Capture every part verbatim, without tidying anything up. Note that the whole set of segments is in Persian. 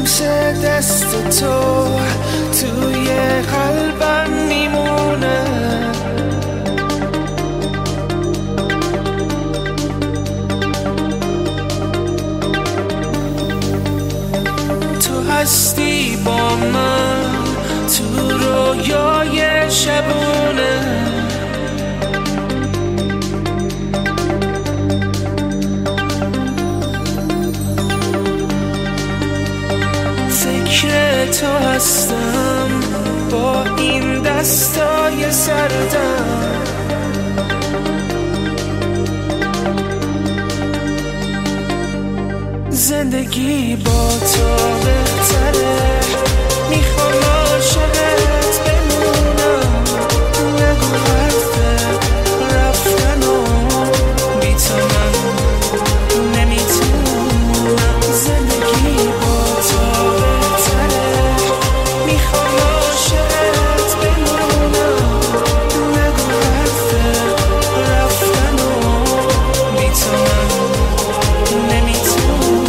لمس دست تو توی قلبم میمونه. تو هستی با من تو رویای شبونه. فکر تو هستم با این دستای سردم. زندگی با تو بهتره، میخوام عاشقت بمونم. نگو حرف رفتن و بی تو من نمیتونم. زندگی با تو بهتره، میخوام عاشقت بمونم. نگو حرف رفتن و بی تو من نمیتونم.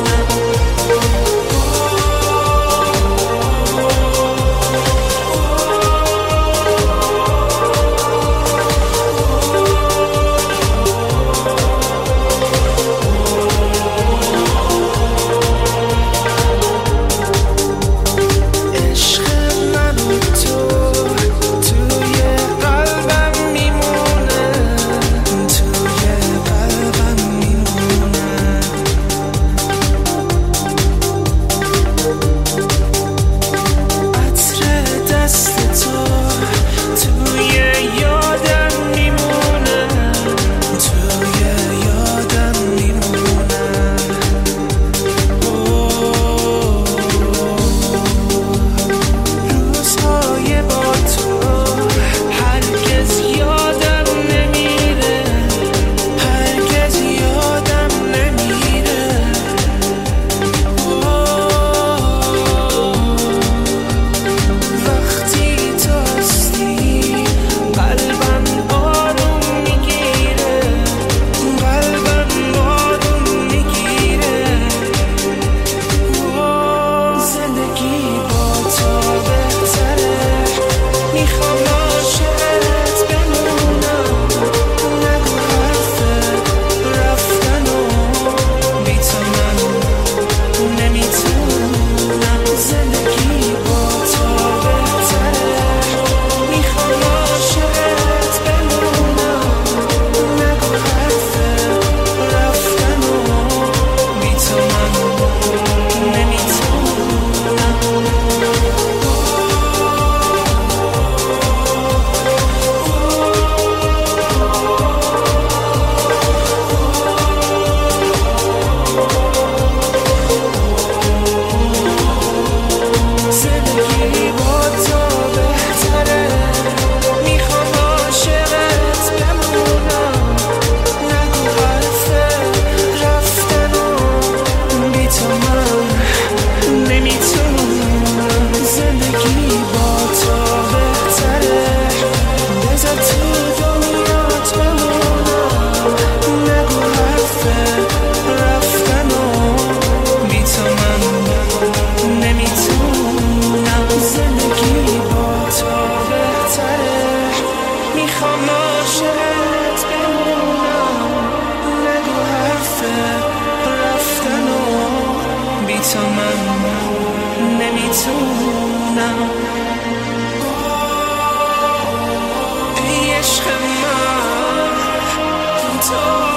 تو من نمیتونم. ای عشق من تو